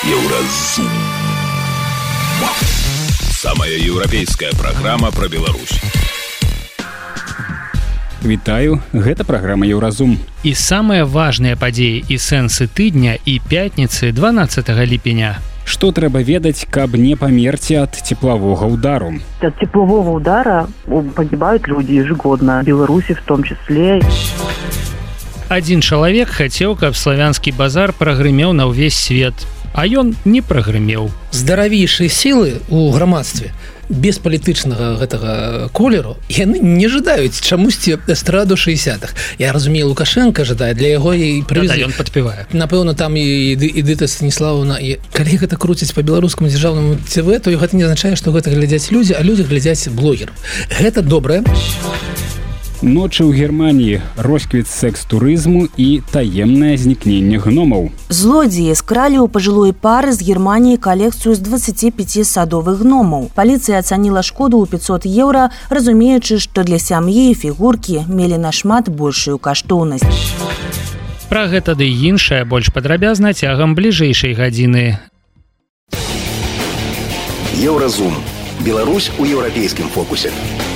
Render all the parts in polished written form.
Еўразум. Самая еўрапейская праграма пра Беларусь. Вітаю, гэта праграма Еўразум. І самыя важныя падзеі і сэнсы тыдня і пятніцы 12 ліпеня. Што трэба ведаць, каб не памерці ад теплового удару? От теплового удара погибают люди ежегодно, в Беларуси в том числе. Один чалавек хацеў, каб славянскі базар прагрымеў на ўвесь свет, а ён не прагрымеў. Здаравейшыя сілы ў грамадстве без палітычнага гэтага колеру яны не жадаюць чамусьці эстраду 60-х. Я разумею, Лукашенко жадае, для яго і прывезлі. Ён падпявае. Напэўна, там і Эдыта Станіслаўна. І калі гэта круціць па беларускаму дзяржаўнаму ТВ, то гэта не азначае, што гэта глядзяць людзі, а людзі глядзяць блогераў. Гэта добрае. Ночы ў Германіі, росквіт секс-турызму і таемнае знікненне гномаў. Злодзеі скралі ў пажылой пары з Германіі калекцыю з 25 садовых гномаў. Паліцыя ацаніла шкоду ў 500 еўра, разумеючы, што для сям'і фігуркі мелі нашмат большую каштоўнасць. Пра гэта ды іншае больш падрабязна цягам бліжэйшай гадзіны. Еўразум. Беларусь у еўрапейскім фокусе.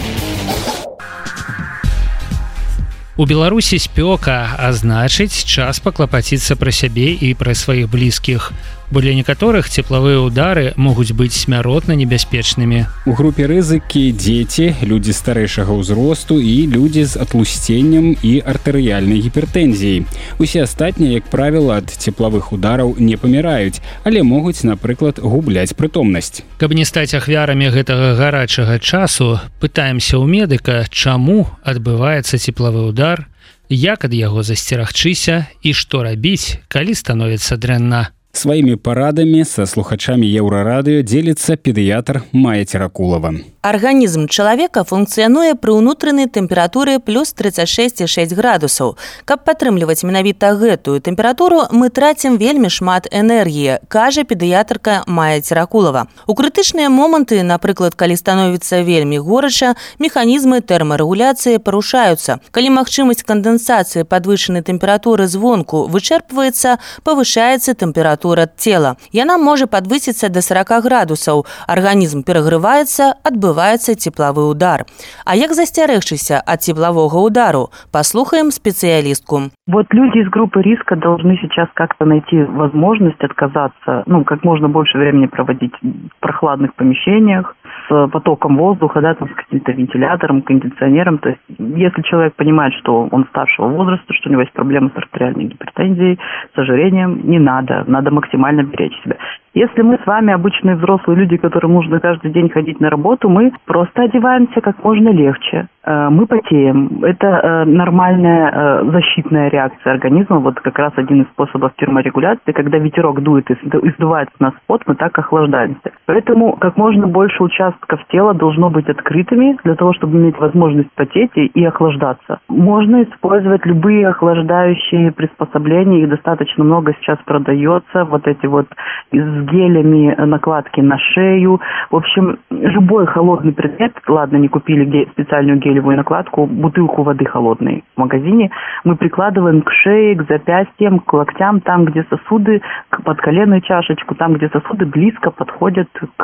У Беларусі спёка, а значыць, час паклапаціцца пра сябе і пра сваіх блізкіх, бо для некаторых цеплавыя ўдары могуць быць смяротна небяспечнымі. У групе рызыкі дзеці, людзі старэйшага ўзросту і людзі з атлусценнем і артэрыяльнай гіпертэнзіяй. Усе астатнія, як правіла, ад цеплавых удараў не паміраюць, але могуць, напрыклад, губляць прытомнасць. Каб не стаць ахвярамі гэтага гарачага часу, пытаемся ў медыка, чаму адбываецца цеплавы удар, як ад яго засцерагчыся і што рабіць, калі становіцца дрэнна. Сваімі парадамі са слухачамі Еўрарадыё дзеліцца педыятр Майя Теракулова. Арганізм чалавека функцыянуе пры ўнутранай тэмпературы плюс 36,6 градусаў. Каб падтрымліваць менавіта гэтую тэмпературу, мы трацім вельмі шмат энергіі, кажа педыятрка Майя Теракулова. У крытычныя моманты, напрыклад, калі становіцца вельмі горача, механізмы тэрмарэгуляцыі парушаюцца. Калі магчымасць кандэнсацыі падвышанай тэмпературы звонку вычэрпваецца, павышаецца тэмпература цела. Яна можа падвысіцца да 40 градусаў. Арганізм перагрываецца, адбываецца тепловы удар. А як засцярэгчыся ад теплового удару? Послухаем специалистку. Вот люди из группы риска должны сейчас как-то найти возможность отказаться, как можно больше времени проводить в прохладных помещениях, с потоком воздуха, с каким-то вентилятором, кондиционером. То есть, если человек понимает, что он старшего возраста, что у него есть проблемы с артериальной гипертензией, с ожирением, не надо. Надо максимально беречь себя. Если мы с вами обычные взрослые люди, которым нужно каждый день ходить на работу, мы просто одеваемся как можно легче. Мы потеем. Это нормальная защитная реакция организма. Вот как раз один из способов терморегуляции. Когда ветерок дует и сдувает с нас пот, мы так охлаждаемся. Поэтому как можно больше участков тела должно быть открытыми, для того, чтобы иметь возможность потеть и охлаждаться. Можно использовать любые охлаждающие приспособления. Их достаточно много сейчас продается. Вот эти вот с гелями, накладки на шею. В общем, любой холодный предмет, ладно, не купили специальную гелевую накладку, бутылку воды холодной в магазине, мы прикладываем к шее, к запястьям, к локтям, там, где сосуды, к подколенную чашечку, там, где сосуды близко подходят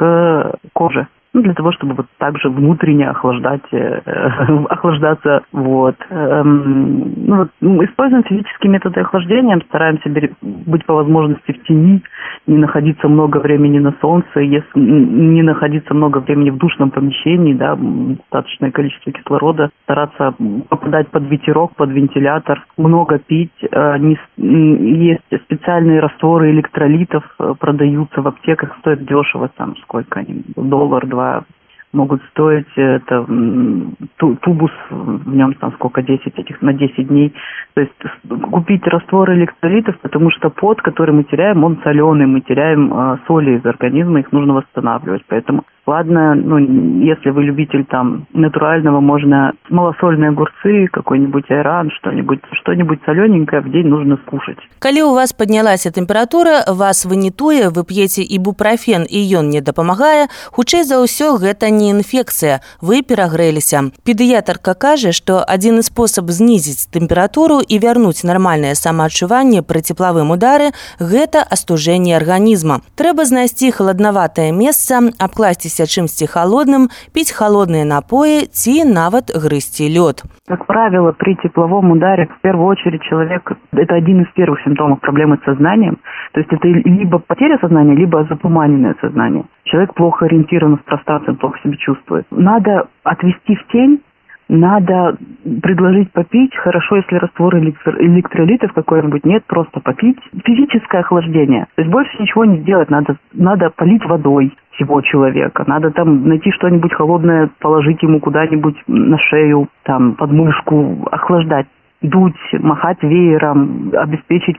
к коже. Для того, чтобы вот так же внутренне охлаждаться. Используем физические методы охлаждения, стараемся быть по возможности в тени, не находиться много времени на солнце, если не находиться много времени в душном помещении, достаточное количество кислорода, стараться попадать под ветерок, под вентилятор, много пить. Есть специальные растворы электролитов, продаются в аптеках, стоят дешево, сколько они, $1-2 могут стоить. Это тубус, в нем сколько, 10 на 10 дней. То есть купить раствор электролитов, потому что пот, который мы теряем, он соленый, мы теряем соли из организма, их нужно восстанавливать. Поэтому ладно, если вы любитель натурального, можно малосольные огурцы, какой-нибудь айран, что-нибудь солененькое в день нужно скушать. Калі у вас паднялася тэмпература, вас вынітуе, вы п'еце ібуправен і ён не дапамагае, хутчэй за ўсё гэта не не інфекцыя, вы перагрэліся. Педыятарка кажа, што адзіны спосаб знізіць тэмпературу і вярнуць нармальнае самаадчуванне пры цеплавым удары – гэта астужэнне арганізма. Трэба знайсці халаднаватае месца, абкласціся чымсьці халодным, піць халодныя напоі ці нават грызці лёд. Как правило, при тепловом ударе в первую очередь человек, это один из первых симптомов проблемы с сознанием, то есть это либо потеря сознания, либо затуманенное сознание. Человек плохо ориентирован в пространстве, плохо себя чувствует. Надо отвести в тень, надо предложить попить, хорошо, если раствор электролитов какой-нибудь нет, просто попить. Физическое охлаждение, то есть больше ничего не сделать, надо полить водой всего человека, надо там найти что-нибудь холодное, положить ему куда-нибудь на шею, там, под мышку, охлаждать, дуть, махать веером, обеспечить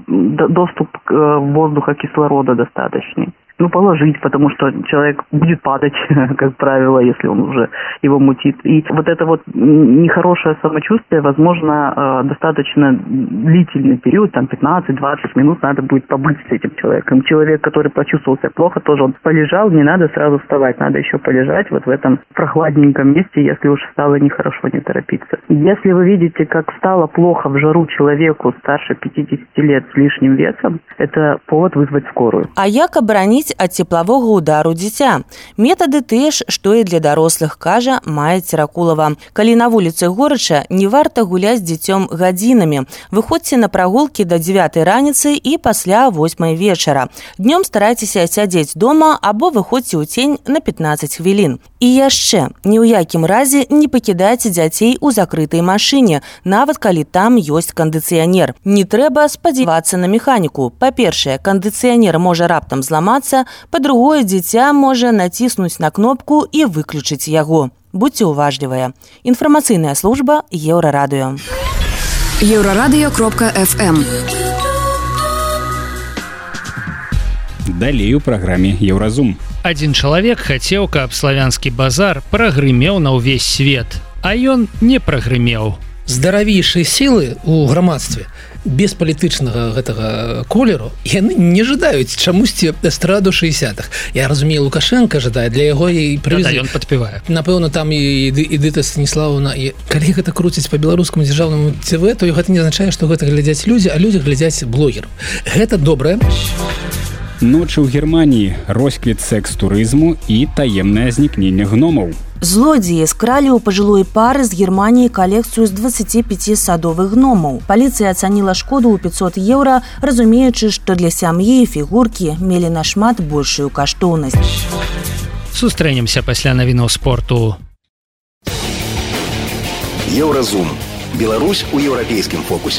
доступ к воздуха, кислорода достаточный. Положить, потому что человек будет падать, как правило, если он уже его мутит. И вот это вот нехорошее самочувствие, возможно, достаточно длительный период, там 15-20 минут надо будет побыть с этим человеком. Человек, который почувствовал себя плохо, тоже он полежал, не надо сразу вставать, надо еще полежать вот в этом прохладненьком месте, если уж стало нехорошо, не торопиться. Если вы видите, как стало плохо в жару человеку старше 50 лет с лишним весом, это повод вызвать скорую. А як абараніць ад цеплавога удару дзіця? Метады тыя ж, што і для дарослых, кажа Майя Церакулова. Калі на вуліцы горача, не варта гуляць з дзіцём гадзінамі. Выходзьце на прагулкі да 9 раніцы і пасля 8 вечара. Днём старайцеся сядзець дома або выходзьце ў цень на 15 хвілін. І яшчэ, ні ў якім разе не пакідайце дзяцей у закрытай машыне, нават калі там ёсць кандыцыянер. Не трэба спадзявацца на механіку. Па-першае, кандыцыянер можа раптам зламацца, па-другое, дзіця можа націснуць на кнопку і выключыць яго. Будьце уважлівыя. Інфармацыйная служба Еўрарадыё. Еўрарадыё.фм. Далей у праграме Еўразум. Адзін чалавек хацеў, каб славянскі базар прагрымеў на ўвесь свет, а ён не прагрымеў. Здаравейшыя сілы ў грамадстве без палітычнага гэтага колеру яны не жадаюць чамусьці эстраду 60-х. Я разумею, Лукашенко жадае, для яго і прывезлі. Ён падпявае. Напэўна, там і Эдыта Станіславаўна, і калі гэта круціць па беларускаму дзяржаўнаму ТВ, то гэта не азначае, што гэта глядзяць людзі, а людзі глядзяць блогераў. Гэта добрае. Ночы ў Германіі, росквіт секс-турызму і таемнае знікненне гномаў. Злодзеі скралі ў пажылой пары з Германіі калекцыю з 25 садовых гномаў. Паліцыя ацаніла шкоду ў 500 еўра, разумеючы, што для сям'і фігуркі мелі нашмат большую каштоўнасць. Сустрэнемся пасля навінаў спорту. Еўразум. Беларусь у еўрапейскім фокусе.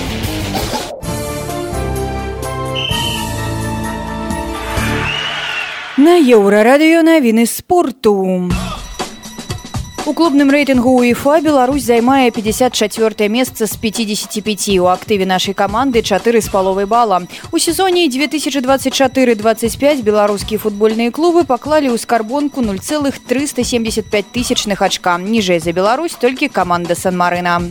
На Еўрарадыё навіны спорту. У клубным рэйтынгу УЕФА Беларусь займае 54-е месца з 55. У актыве нашай каманды 4,5 бала. У сезоне 2024-25 беларускія футбольныя клубы паклалі ў скарбонку 0,375 тысячных ачка. Ніжэй за Беларусь толькі каманда Сан-Марына.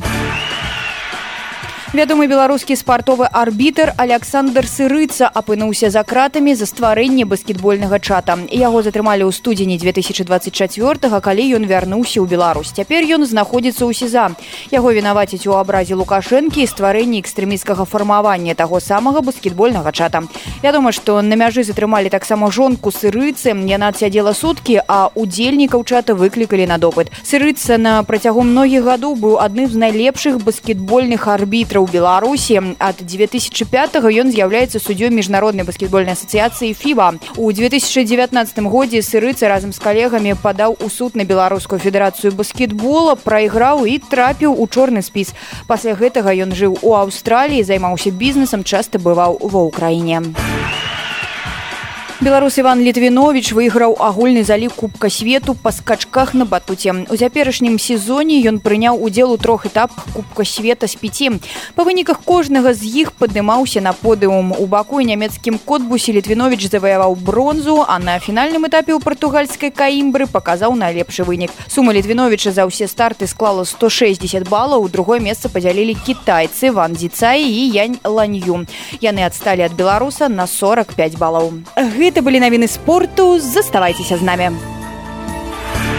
Вядомы беларускі спартовы арбітр Александр Сырыца апынуўся за кратамі за стварэнне баскетбольнага чата. Яго затрымалі ў студзені 2024-га, калі ён вярнуўся ў Беларусь. Цяпер ён знаходзіцца ў СІЗА. Яго вінавацяць у абразе Лукашэнкі і стварэнні экстрэмісцкага фармавання таго самага баскетбольнага чата. Вядома, што на мяжы затрымалі таксама жонку Сырыцы. Яна адсядзела суткі, а удзельнікаў чата выклікалі на допыт. Сырыца на працягу многіх гадоў быў адным з найлепшых баскетбольных арбітраў у Беларусі. Ад 2005-го ён з'яўляецца суддзёй міжнароднай баскетбольнай асацыяцыі FIBA. У 2019 годзе Сырыца разам з калегамі падаў у суд на Беларускую федэрацыю баскетбола, прайграў і трапіў у чорны спіс. Пасля гэтага ён жыў у Аўстраліі, займаўся бізнесам, часта бываў ва ўкраіне. Беларус Іван Літвіновіч выйграў агульны залік Кубка свету па скачках на батуце. У цяперашнім сезоне ён прыняў удзел у 3 этапах Кубка света з 5. Па выніках кожнага з іх паднімаўся на подыум. У Баку і нямецкім Котбусе Літвіновіч заваяваў бронзу, а на фінальным этапе ў партугальскай Каімбры паказаў найлепшы вынік. Сума Літвіновіча за ўсе старты склала 160 балаў. Другое месца падзялілі кітайцы Ван Дзіцай і Янь Ланью. Яны адсталі ад беларуса на 45 балаў. Гэта былі навіны спорту. Заставайцеся з намі.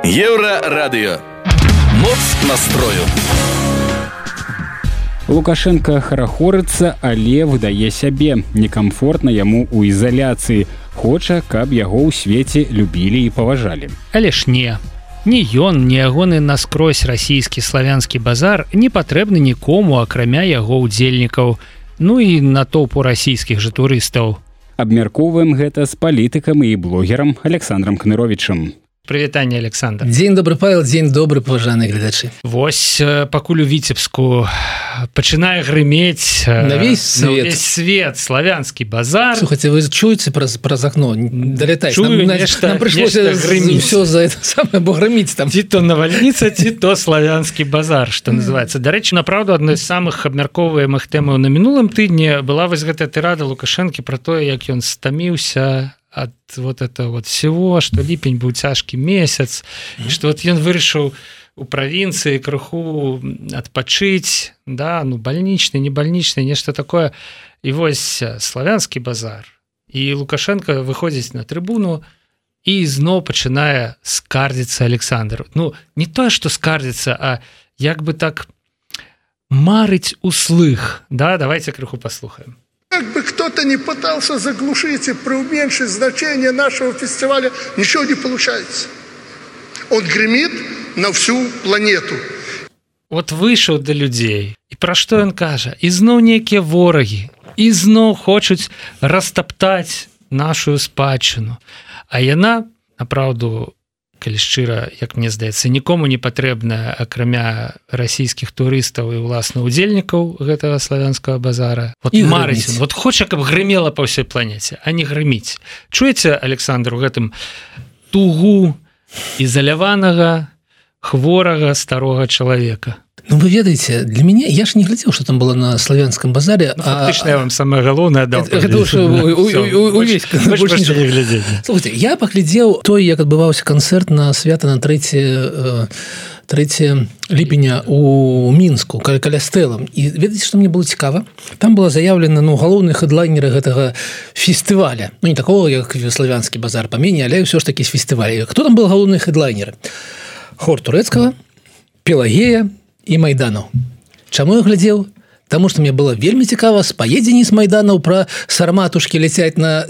Еўрарадыё. Моц настрою. Лукашенко харахорыцца, але выдае сябе. Некамфортна яму ў ізаляцыі. Хоча, каб яго ў свеце любілі і паважалі. Але ж не. Ні ён, ні ягоны наскрозь расійскі славянскі базар не патрэбны нікому, акрамя яго ўдзельнікаў, ну і натоўпу расійскіх жа турыстаў. Абмяркоўваем гэта з палітыкам і блогерам Александром Кныровичам. Прывітанне, Александр. Дзень добры, Павел, дзень добры, паважаныя гледачы. Вось пакуль у Віцебску пачынае грымець на весь свет славянскі базар. Слухайте, вы чуеце праз акно, далятайце. Чую, нам прыйшлося ўсё за это самае, бо грыміць там. Ці то навальніца, ці то славянскі базар, што называецца. Дарэчы, направду, адной з самых абмяркоўваемых тэмаў на мінулым тыдні была вось гэтая тырада Лукашэнкі пра тое, як ён стаміўся ад вот это вот всего, что ліпень быў цяжкі месяц, і што вот ён вырашыў у правінцыі крыху адпачыць, да, ну бальнічны, не бальнічны, нешта такое. І вось славянскі базар. І Лукашенко выходзіць на трыбуну і зноў пачынае скардзіцца Александр. Ну, не тое, што скардзіцца, а як бы так марыць услых. Да, давайте крыху паслухаем. Как бы кто-то не пытался заглушить и преуменьшить значение нашего фестиваля, ничего не получается. Он гремит на всю планету. Вот выйшаў да людзей. І пра што ён кажа? І зноў нейкія ворагі. І зноў хочуць растаптаць нашу спадчыну. А яна, направду, калі шчыра, як мне здаецца, нікому не патрэбна, акрамя расійскіх турыстаў і ўласна удзельнікаў гэтага славянскага базара. Вот марыць, вот хоча, каб грымела па ўсёй планеце, а не грыміць. Чуеце, Александр, у гэтым тугу ізаляванага, хворага старога чалавека? Ну, вы ведаеце, для мяне, я ж не глядзеў, што там было на славянскім базаре. Ну, фактычна, я вам самае галоўнае даў. Слухайте, я паглядзеў той, як адбываўся канцэрт на свята на 3 ліпеня у Мінску, каля стэлам. І ведаеце, што мне было цікава? Там была заявлена, ну, галоўныя хэдлайнеры гэтага фестываля. Ну, не такого, як славянскі базар памене, але ўсё ж такі з фестываля. Хто там был галоўныя хэдлайнеры? Хор Турэцкага, Пелагея і Майданаў. Чаму я глядзеў? Таму што мне было вельмі цікава спаедзенні з Майданаў пра сарматушкі ляцяць на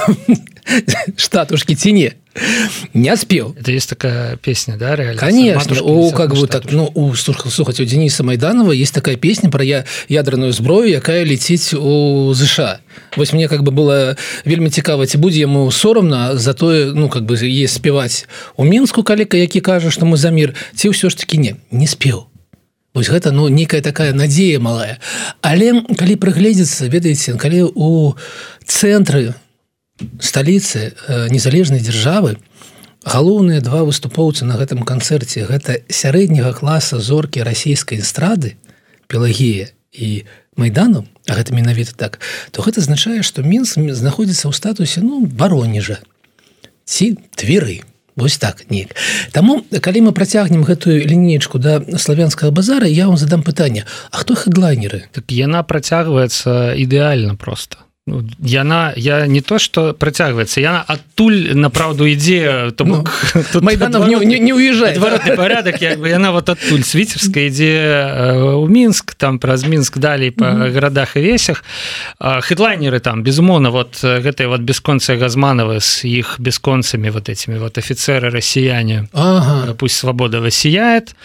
штатушкі ці не. Не спеў. Это есть такая песня, да, реально? Конечно. Как бы так, ну, слухайте, у Дениса Майданова есть такая песня про ядерную зброю, якая летит у США. Вось мне как бы было вельмі цікава, ці будзе яму сорамна за тое, ну, как бы есть спеваць у Мінску калека, які кажа, што мы за мир, ці ўсё ж таки не спеў. Вось гэта, ну, некая такая надзея малая. Але калі прыгледзецца, ведаеце, калі у цэнтры сталіцы незалежнай дзяржавы галоўныя два выступоўцы на гэтым канцэрце гэта сярэдняга класа зоркі расійскай эстрады Пелагея і Майдану, а гэта менавіта так, то гэта азначае, што Мінск знаходзіцца ў статусе, ну, Варонежа ці Твіры. Вось так, неяк. Таму, калі мы працягнем гэтую лінейку да славянскага базара, я вам задам пытанне, а хто хэдлайнеры? Так яна працягваецца ідэальна проста. Яна не то, што працягваецца, яна адтуль, направду, ідзе, то бок... Майданов не уезжае. Адваротны парадак, як бы яна вот адтуль, з Віцебска ідзе ў Мінск, там праз Мінск далей па гарадах і весях. Хэдлайнеры там, безумоўна, вот гэтыя вот бесконцы Газмановы с іх бесконцамі вот этими вот офицеры-россияне. Пусть свобода воссияет.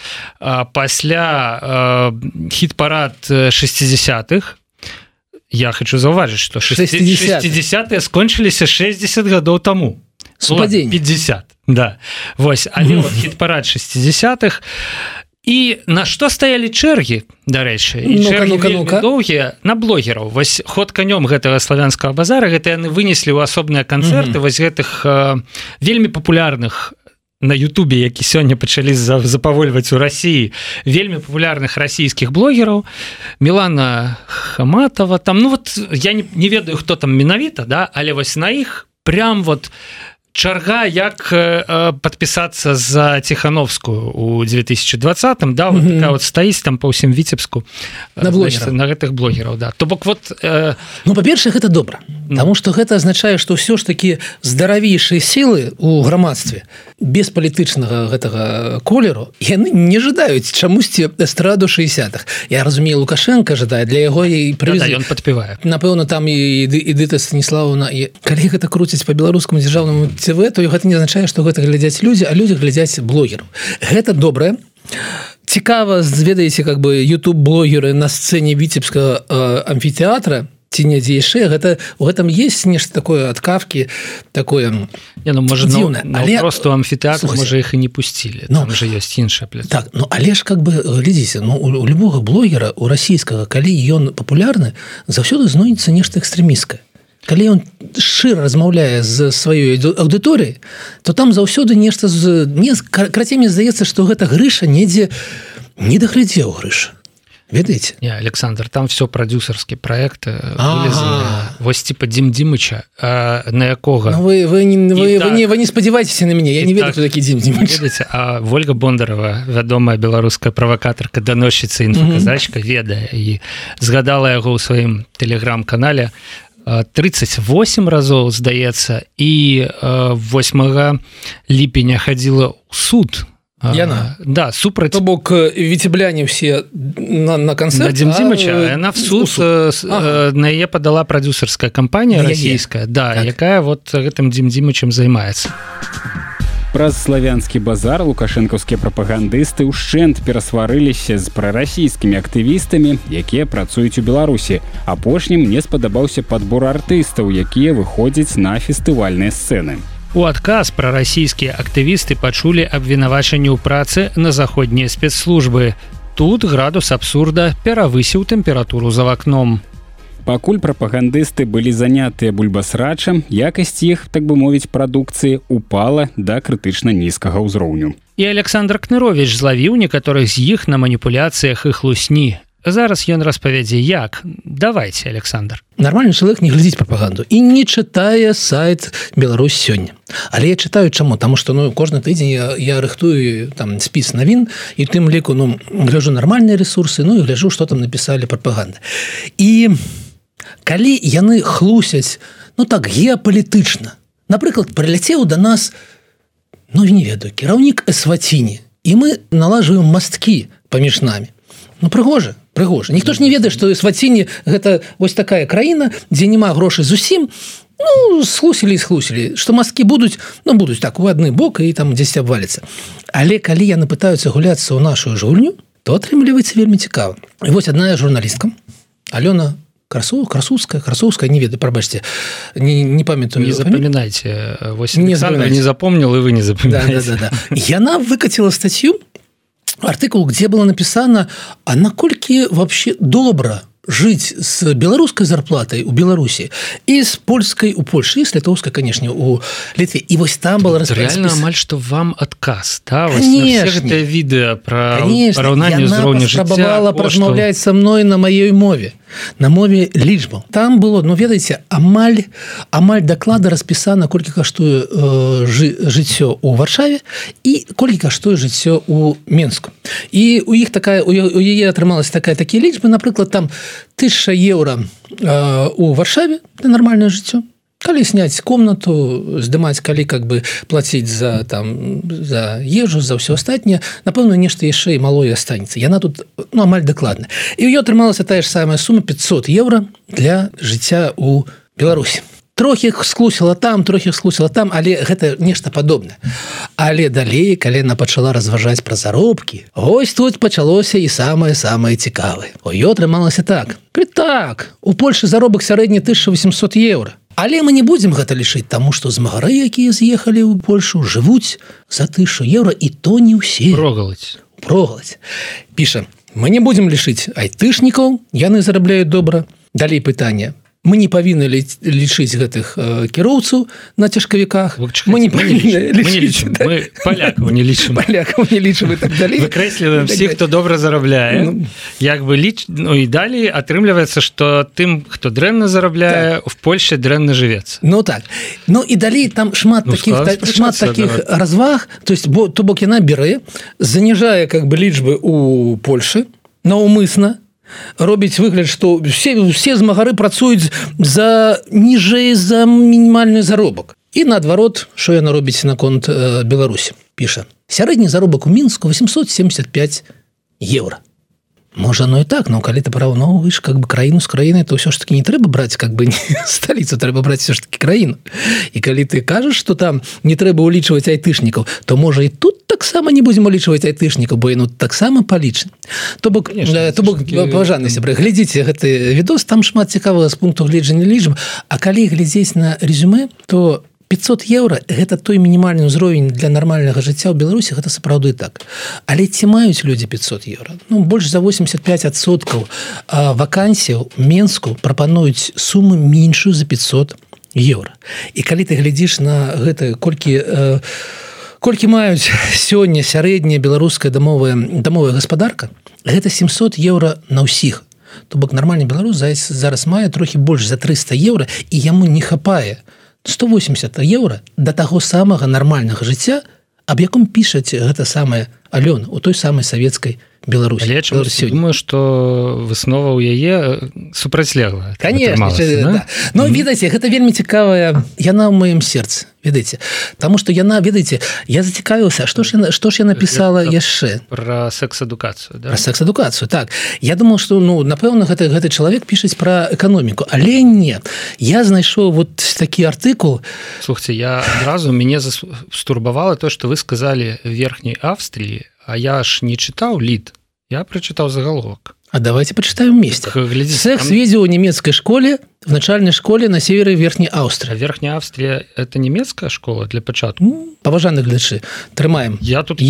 Пасля хит-парад 60-х. Я хочу заўважыць, што 60-е скончыліся 60 гадоў таму. 50, да. Вось, але вот хит-парад 60-х. І на што стаялі чэргі, дарэчы, і чэргі вельмі доўгія на блогераў. Вось ход канём гэтага славянскага базара, гэта яны вынеслі ў асобныя канцэрты вось гэтых вельмі папулярных на Ютубе, які сёння пачалі запавольваць у Расіі, вельмі папулярных расійскіх блогераў, Мілана Хаматова, там, ну вот, я не ведаю, хто там менавіта, да, але вось на іх прям вот чарга, як падпісацца за Ціхановскую у 2020-м, да, вот такая вот стаіць там па ўсім Віцебску на гэтых блогераў, да. То бок вот... Ну, па-першае, гэта добра, таму што гэта азначае, што ўсё ж такі здаравейшыя сілы ў грамадстве без палітычнага гэтага колеру яны не жадаюць чамусьці эстраду 60-х. Я разумею, Лукашенко жадае, для яго і ён падпявае. Напэўна, там і Эдыта Станіславовна. І калі гэта круціць па беларускаму дзяржаўнаму ТВ, то гэта не азначае, што гэта глядзяць людзі, а людзі глядзяць блогераў. Гэта добрае. Цікава, ведаеце, как бы YouTube-блогеры на сцэне Віцебскага амфітэатра, ці недзе яшчэ, гэта у гэтым есть нешта такое ад Кафкі, такое дзіўнае. Але просто амфітэатр, можа, іх і не пусцілі. Там жа ёсць іншая пляцоўка. Так, але ж как бы, глядзіце, у любога блогера, у расійскага, калі ён папулярны, заўсёды знойдзецца нешта экстрэмісткае. Калі ён шчыра размаўляе з сваёй аўдыторыяй, то там заўсёды нешта крацей, мне здаецца, што гэта Грыша недзе не даглядзеў Грыша. Ведаеце? Не, Александр, там все продюсерскі проект. Вось типа Дім Дімыча, на якога... Вы не спадзявайцеся на мяне, я не ведаю, хто такі Дім Дімыч. Ведаеце, а Вольга Бондарова, вядомая беларуская правакатарка, даносчыца, інфаказачка, ведае і згадала яго ў сваім тэлеграм-канале 38 разоў, здаецца, і 8 ліпеня хадзіла ў суд. Яна? Да, супраць... То бок віцебляне все на канцэрт, на Дім Дімыча, яна в суд, на яе падала прадюсерская кампанія расійская, да, якая вот гэтым Дім Дімычам займаецца. Праз славянскі базар лукашэнкаўскія прапагандысты ўшчэнт перасварыліся з прарасійскімі актывістамі, якія працуюць у Беларусі. Апошнім не спадабаўся падбор артыстаў, якія выходзяць на фестывальныя сцэны. У адказ прарасійскія актывісты пачулі абвінавачанне ў працы на заходнія спецслужбы. Тут градус абсурда перавысіў тэмпературу за вакном. Пакуль прапагандысты былі занятыя бульбасрачам, якасць іх, так бы мовіць, прадукцыі упала да крытычна нізкага ўзроўню. І Александр Кныровіч злавіў некаторых з іх на маніпуляцыях і хлусні. Зараз ён распавядзе, як. Давайце, Александр. Нармальны чалавек не глядзіць прапаганду і не чытае сайт Беларусь сёння. Але я чытаю чаму? Таму што кожны тыдзень я рыхтую там спіс навін і тым ліку гляжу нармальныя рэсурсы, і гляжу, што там напісалі прапаганды. І калі яны хлусяць, так, геапалітычна. Напрыклад, прыляцеў да нас, не ведаю, кіраўнік Эсваціні, і мы налажваем масткі паміж намі. Прыгожа. Ніхто ж не ведае, што Эсваціні гэта вось такая краіна, дзе няма грошай зусім. Схлусілі, што масткі будуць так, у адны бок і там дзесьці абваліцца. Але калі яны пытаюцца гуляцца ў нашу ж гульню, то атрымліваецца вельмі цікава. І вось адна журналістка, Алёна Красоўская, не ведаю, прабачце, не памятаю. Не запамінайце. Александр не запомніл, і вы не запамінаеце. Да. Яна выкаціла статью, артыкул, где было написано, а наколькі вообще добра жить с беларускай зарплатай у Беларусі і з польскай у Польшы, і з літоўскай, конечно, у Літве. І вось там было реально амаль што вам адказ, да? Вось на все гэтыя відэа пра параўнанне ўзроўня жыцця. Яна паспрабавала празмаўляць са мной на маёй мове. На мове лічбаў. Там было, ведаеце, амаль даклада распісана, колькі каштуе жыццё ў Варшаве і колькі каштуе жыццё ў Менску. І у яе атрымалася такія лічбы, напрыклад, там 1000 еўра у Варшаве на нармальнае жыццё. Калі сняць комнату, здымаць, калі плаціць за ежу, за ўсё астатняе, напэўна, нешта яшчэ і малое астанецца. Яна тут амаль дакладна. І ў ёй атрымалася тая ж самая сума 500 еўра для жыцця ў Беларусі. Трохі схлусіла там, але гэта нешта падобнае. Але далей, калі яна пачала разважаць пра заробкі, ось тут пачалося і самае цікавае. У ёй атрымалася так. У Польшы заробак сярэдні 1800 еўра. Але мы не будзем гэта лічыць, таму што змагары, якія з'ехалі ў Польшу, жывуць за 1000 еўра, і то не ўсе. Прогалаць. Піша, мы не будзем лічыць айтышнікаў, яны зарабляюць добра. Далей пытанне. Мы не павінны лічыць гэтых кіроўцаў на цяжкавіках. Мы не павінны лічыць. Мы палякаў не лічым. І так далей. Выкрэсліваем всіх, хто добра зарабляе. І далей атрымліваецца, што тым, хто дрэнна зарабляе, в Польше дрэнна жывецца. Так. І далей там шмат такіх разваг, то бок яна бере, заніжае лічбы у Польшы наўмысна, робіць выгляд, што все змагары працуюць ніжэй за мінімальны заробак. І наадварот, што яна робіць наконт Беларусі, піша. Сярэдні заробак у Мінску 875 евро. Можа, ну і так, но калі ты параўноўваеш как бы краіну з краінай, то ўсё ж таки не трэба браць как бы сталіцу, трэба браць все ж таки краіну. І калі ты кажаш, што там не трэба улічваць айтышнікаў, то можа і тут таксама не будзем улічваць айтышнікаў, бо яны таксама палічаны. То бок, паважаны сябры, глядзіце гэты відос, там шмат цікавага з пункту гледжання лічб, а калі глядзець на резюме, то 500 евро – гэта той мінімальны ўзровень для нармальнага жыцця ў Беларусі, гэта сапраўды так. Але ці маюць людзі 500 евро? Ну, больш за 85% вакансіяў Менску прапануюць суму меншую за 500 евро. І калі ты глядзіш на гэта, колькі маюць сёння сярэдняя беларуская дамовая гаспадарка, гэта 700 евро на ўсіх. То бок нармальны беларус зараз мае трохі больш за 300 евро, і яму не хапае 180 евро да таго самага нармальнага жыцця, аб яком пішаць гэта самая Алёна у той самай савецкай Беларусі. Але я думаю, што выснова ў яе супрацьлеглая. Конечно, да. Но, ведаеце, гэта вельмі цікавая, яна ў маім сердцы, ведаеце. Таму што яна, ведаеце, я зацікавіўся, што ж я напісала яшчэ? Пра секс-адукацыю, да? Пра секс-адукацыю, так. Я думал, што, напэўна, гэты чалавек пішаць пра эканоміку, але не. Я знайшоў вот такі артыкул. Слухайте, я адразу, мяне стурбавала то, што вы сказалі Верхняй Австрии, а я ж не читал лид, я прочитал заголовок. А давайте почитаем вместе. Секс-видео в немецкой школе, в начальной школе на севере Верхней Австрии. А Верхняя Австрия – это немецкая школа для початку? Паважаны глядачы, трымаем. Я тут...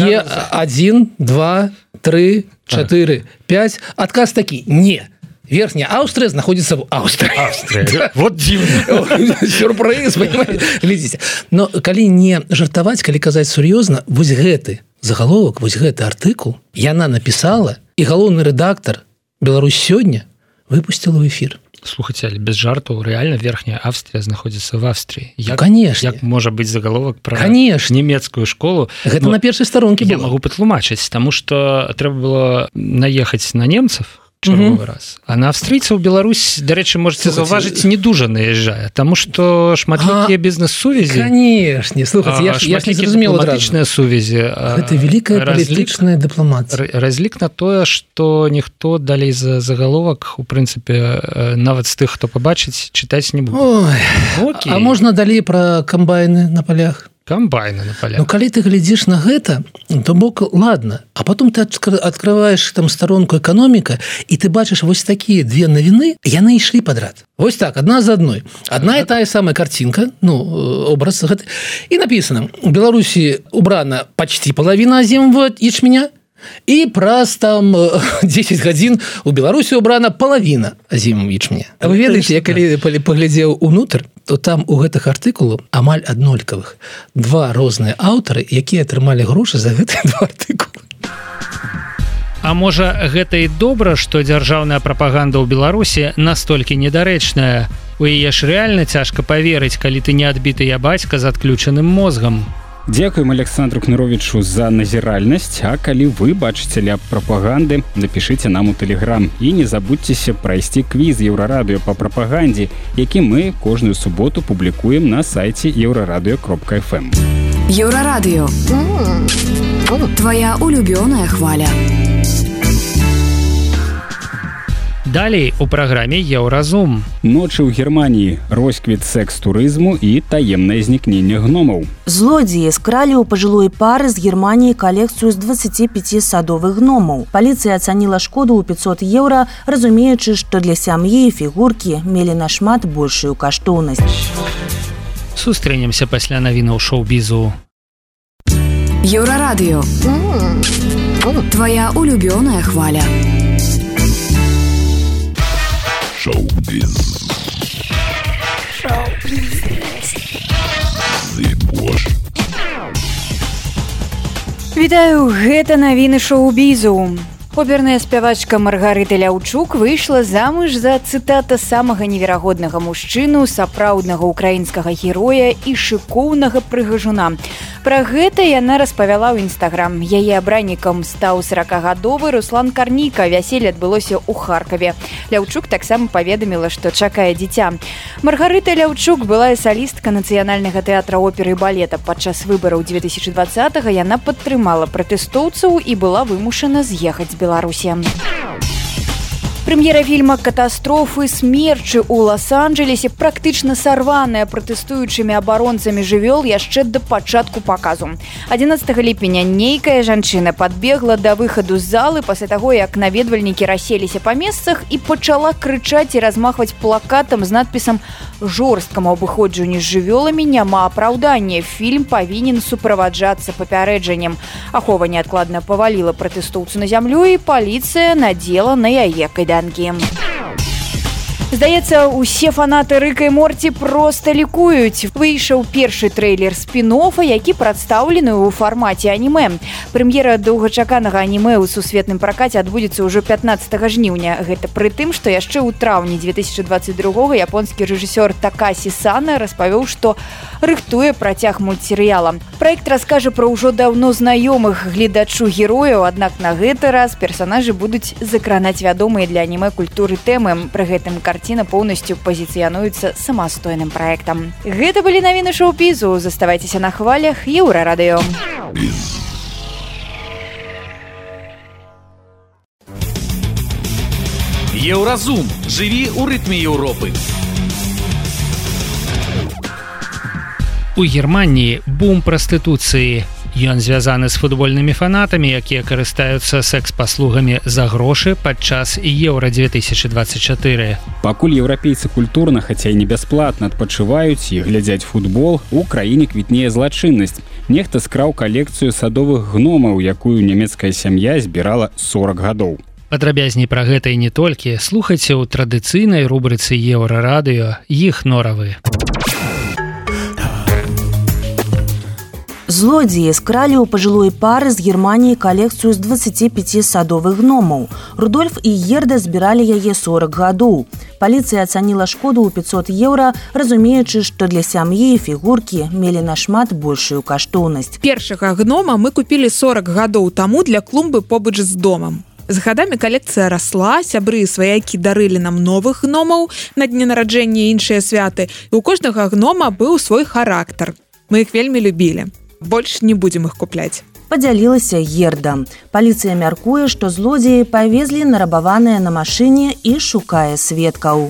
Е1, 2, 3, 4, 5. Отказ такі. Не. Верхняя Австрия знаходится в Австрии. Австрия. Вот дивно. Сюрприз, понимаете? Глядите. Но калі не жартаваць, калі казаць сур'ёзна, вось гэты заголовок, вось гэты артыкул яна написала, и галоўны рэдактор «Беларусь сёння» выпустила в эфир. Слухайте, але без жартаў, реально Верхняя Австрия находится в Австрии. Конечно. Як можа быць заголовок про Конечно. Немецкую школу? Гэта на першай старонке было. Я могу патлумачыць, потому что трэба было наехаць на немцев, чарговы раз. А на австрийцаў Беларусь, дарэчы, можете заўважыць, не дужа наезжае, таму што шматлікія бізнес-сувязі. Конечно, слухайте, я ж не зразумела дыпламатычныя сувязі. Гэта великая палітычная дыпламатія. Разлік на тое, што ніхто далей за заголовак, у прынцыпе, нават з тых, хто пабачыць, чытаць не будзе. Ой, а можна далей пра камбайны на полях? Комбайны на полях. Ну, калі ты глядзіш на гэта, то бок, ладно. А потом ты открываешь там сторонку экономика, и ты бачыш вось такие две навіны, яны ішлі подряд. Вось так, одна за одной. Одна и та самая картинка, образ гэты. И написано, в Беларуси убрана почти половина озимого ячменя, и праз там 10 гадзін у Беларусі убрана половина озімого ячменя. А вы ведаеце, я калі паглядзеў унутр, то там у гэтых артыкулаў амаль аднолькавых два розныя аўтары, якія атрымалі грошы за гэтыя два артыкулы. А можа, гэта і добра, што дзяржаўная прапаганда ў Беларусі настолькі недарэчная. У яе ж рэальна цяжка паверыць, калі ты не адбітыя бацька з адключаным мозгам. Дзякуем Александру Кныровічу за назіральнасць, а калі вы бачыце ляп прапаганды, напішыце нам у Тэлеграм. І не забудзьцеся прайсці квіз Еўрарадыё па прапагандзе, які мы кожную суботу публікуем на сайце euraradыё.fm. Еўрарадыё. Твоя улюбёная хваля. Далей у праграме Еўразум. Ночы ў Германіі, росквіт секс-турызму і таемнае знікненне гномаў. Злодзеі скралі ў пажылой пары з Германіі калекцыю з 25 садовых гномаў. Паліцыя ацаніла шкоду ў 500 еўра, разумеючы, што для сям'і фігуркі мелі нашмат большую каштоўнасць. Сустрэнемся пасля навінаў шоу-бізу. Еўрарадыё. Твоя улюбёная хваля. Шоу-біз. Вітаю, гэта навіны шоу-бізу. Оперная спявачка Маргарыта Ляўчук выйшла замуж за, цытата, самага неверагоднага мужчыну, сапраўднага украінскага героя і шыкоўнага прыгажуна. Пра гэта яна распавяла ў Інстаграм. Яе абраннікам стаў 40-гадовы Руслан Карніка. Вяселле адбылося ў Харкаве. Ляўчук таксама паведаміла, што чакае дзіця. Маргарыта Ляўчук была салістка Нацыянальнага тэатра оперы і балета. Падчас выбараў 2020-го яна падтрымала пратэстоўцаў і была вымушана з'ехаць з Беларусі. Прэм'ера фільма «Катастрофы смерчы» ў Лос-Анджелесе практычна сарваная пратэстуючымі абаронцамі жывёл яшчэ да пачатку паказу. 11 ліпеня нейкая жанчына падбегла да выхаду з залы пасля таго, як наведвальнікі расселіся па месцах і пачала крычаць і размахваць плакатам з надпісам «Жорсткаму абыходжанню з жывёламі няма апраўдання. Фільм павінен суправаджацца папярэджаннем». Ахова неадкладна паваліла пратэстоўцу на зямлю і паліцыя надзела на яе кайданкі. Здаецца, усе фанаты Рыка і Морці проста лікуюць. Выйшаў першы трэйлер спін-оффа, які прадстаўлены ў фармаце анімэ. Прэм'ера доўгачаканага анімэ ў сусветным пракаце адбудзецца ўжо 15 жніўня. Гэта пры тым, што яшчэ ў траўні 2022 японскі рэжысёр Такасі Сана распавёў, што рыхтуе працяг мультсерыяла. Праект раскажа пра ўжо даўно знаёмых гледачу герояў, аднак на гэты раз персанажы будуць закранаць вядомыя для анімэ культуры тэмы. Пры гэтым карціна поўнасцю пазіцыянуецца самастойным праектам. Гэта былі навіны шоу-бізу. Заставайцеся на хвалях Еўрарадыё. Еўразум. Жыві ў рытме Еўропы. У Германіі бум прастытуцыі. Ён звязаны з футбольнымі фанатамі, якія карыстаюцца секс-паслугамі за грошы падчас Еўра-2024. Пакуль еўрапейцы культурна, хаця і не бясплатна адпачываюць і глядзяць футбол, у краіне квітнее злачыннасць. Нехта скраў калекцыю садовых гномаў, якую нямецкая сям'я збірала 40 гадоў. Падрабязней пра гэта і не толькі слухайце ў традыцыйнай рубрыцы Еўрарадыё «Іх норавы». Злодзеі скралі ў пажылой пары з Германіі калекцыю з 25 садовых гномаў. Рудольф і Герда збіралі яе 40 гадоў. Паліцыя ацаніла шкоду ў 500 еўра, разумеючы, што для сям'і фігуркі мелі нашмат большую каштоўнасць. Першага гнома мы купілі 40 гадоў таму для клумбы побач з домам. З гадамі калекцыя расла, сябры і сваякі дарылі нам новых гномаў на дне нараджэння і іншыя святы, і у кожнага гнома быў свой характар. Мы іх вельмі любілі. Больш не будзем іх купляць. Падзялілася Герда. Паліцыя мяркуе, што злодзеі павезлі нарабаваныя на машыне і шукае сведкаў.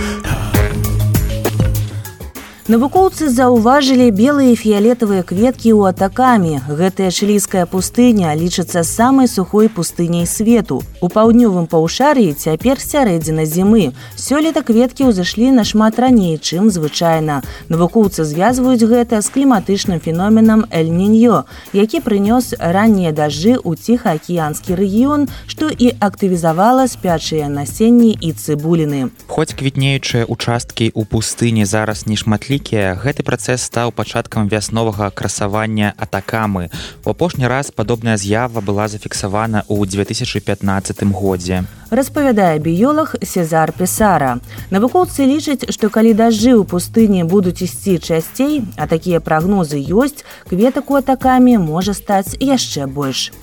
Навукоўцы заўважылі белыя і фіялетавыя кветкі ў Атакаме. Гэтая чылійская пустыня лічыцца самай сухой пустыняй свету. У паўднёвым паўшар'і цяпер сярэдзіна зімы. Сёлета кветкі ўзышлі нашмат раней, чым звычайна. Навукоўцы звязваюць гэта з кліматычным феноменам Эль-Ніньо, які прынёс раннія дажджы ў ціхаакіянскі рэгіён, што і актывізавала спячыя насенні і цыбуліны. Хоць квітнеючыя участкі ў пустыні зараз не шматлікія, гэты працэс стаў пачаткам вясновага красавання Атакамы. У апошні раз падобная з'ява была зафіксавана ў 2015 годзе. Распавядае біёлаг Сезар Песара. Навукоўцы лічаць, што калі дажджы ў пустыні будуць ісці часцей, а такія прагнозы ёсць, кветак у Атакаме можа стаць яшчэ больш.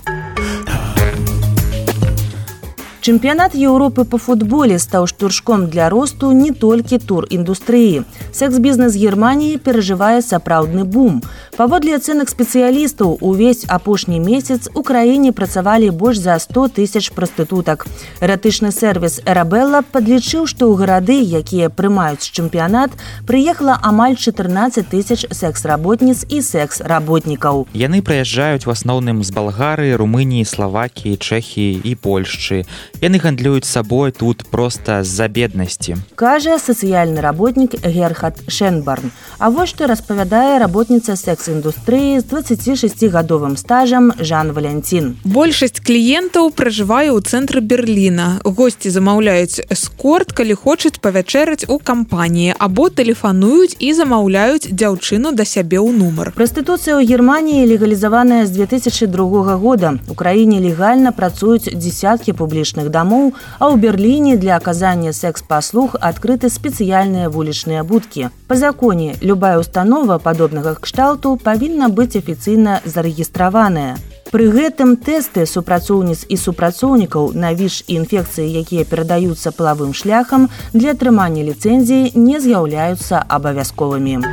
Чэмпіянат Еўропы па футболе стаў штуршком для росту не толькі тур-індустрыі. Секс-бізнес Германіі перажывае сапраўдны бум. Паводле ацэнак спецыялістаў, увесь апошні месяц у краіне працавалі больш за 100 тысяч прастытутак. Эратычны сервіс «Эрабелла» падлічыў, што ў гарады, якія прымаюць чэмпіянат, прыехала амаль 14 тысяч секс-работніц і секс-работнікаў. Яны прыязджаюць в асноўным з Балгарыі, Румыніі, Славакіі, Чэхіі і Польшчы. Яны гандлююць сабой тут проста з-за беднасці. Кажа сацыяльны работнік Герхард Шенбарн. А вось што распавядае работніца секс-індустрыі з 26-гадовым стажам Жан Валянцін. Большасць кліентаў пражывае ў цэнтры Берліна. Госці замаўляюць эскорт, калі хочуць павячэраць у кампаніі, або тэлефануюць і замаўляюць дзяўчыну да сябе ў нумар. Прастытуцыя ў Германіі легалізаваная з 2002 года. У краіне легальна працуюць дзесяткі публічных дамоў, а ў Берліне для аказання секс-паслуг адкрыты спецыяльныя вулічныя будкі. Па законе, любая установа падобнага кшталту павінна быць афіцыйна зарэгістраваная. Пры гэтым тэсты супрацоўніц і супрацоўнікаў на ВІЧ і інфекцыі, якія перадаюцца палавым шляхам, для атрымання ліцэнзіі не з'яўляюцца абавязковымі.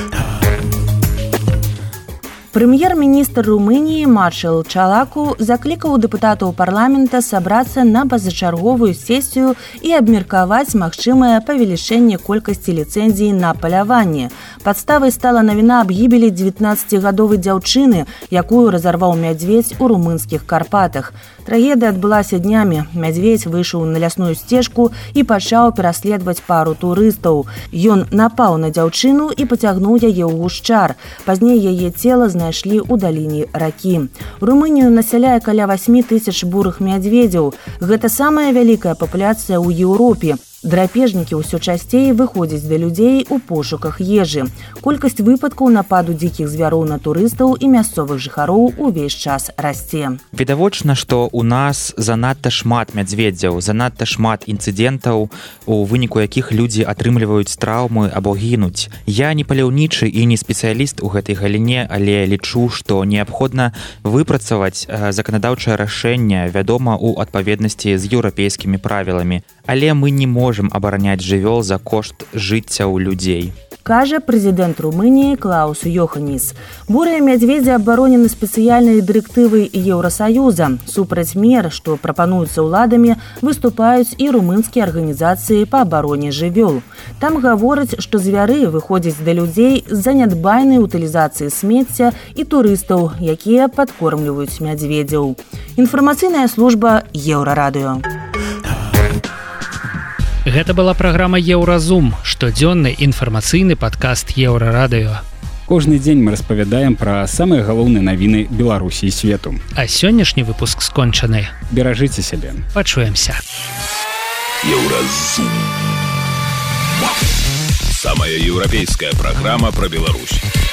Прэм'ер-міністр Румыніі Маршал Чалаку заклікаў дэпутатаў парламента сабрацца на пазачарговую сесію і абмеркаваць магчымае павелічэнне колькасці ліцэнзій на паляванне. Падставай стала навіна аб гібелі 19-гадовай дзяўчыны, якую разарваў мядзведзь у румынскіх Карпатах. Трагедыя адбылася днямі. Мядзведзь выйшаў на лясную сцежку і пачаў пераследаваць пару турыстаў. Ён напаў на дзяўчыну і пацягнуў яе ў гушчар. Пазней яе цела знайшлі ў даліне ракі. Румынію насяляе каля 8 тысяч бурых мядзведзяў. Гэта самая вялікая папуляцыя ў Еўропе. Драпежнікі ўсё часцей выходзяць да людзей у пошуках ежы. Колькасць выпадкаў нападу дзікіх звяроў на турыстаў і мясцовых жыхароў увесь час расце. Відавочна, што ў нас занадта шмат мядзведзяў, занадта шмат інцыдэнтаў, у выніку якіх людзі атрымліваюць траўмы або гінуць. Я не паляўнічы і не спецыяліст у гэтай галіне, але лічу, што неабходна выпрацаваць заканадаўчае рашэнне, вядома, у адпаведнасці з еўрапейскімі правіламі. Але мы не можам абараняць жывёл за кошт жыццяў людзей. Кажа прэзідэнт Румыніі Клаус Йоханніс. Бурыя мядзведзі абаронены спецыяльнай дырэктывай Еўрасаюза. Супраць мер, што прапануюцца ўладамі, выступаюць і румынскія арганізацыі па абароне жывёл. Там гавораць, што звяры выходзяць да людзей з-за нядбайнай утылізацыі смецця і турыстаў, якія падкормліваюць мядзведзяў. Інфармацыйная служба Еўрарадыё. Гэта была праграма Еўразум, штодзённы інфармацыйны падкаст Еўрарадыё. Кожны дзень мы распавядаем пра самыя галоўныя навіны Беларусі і свету. А сённяшні выпуск скончаны. Беражыце сябе. Пачуемся. Еўразум. Самая еўрапейская праграма пра Беларусь.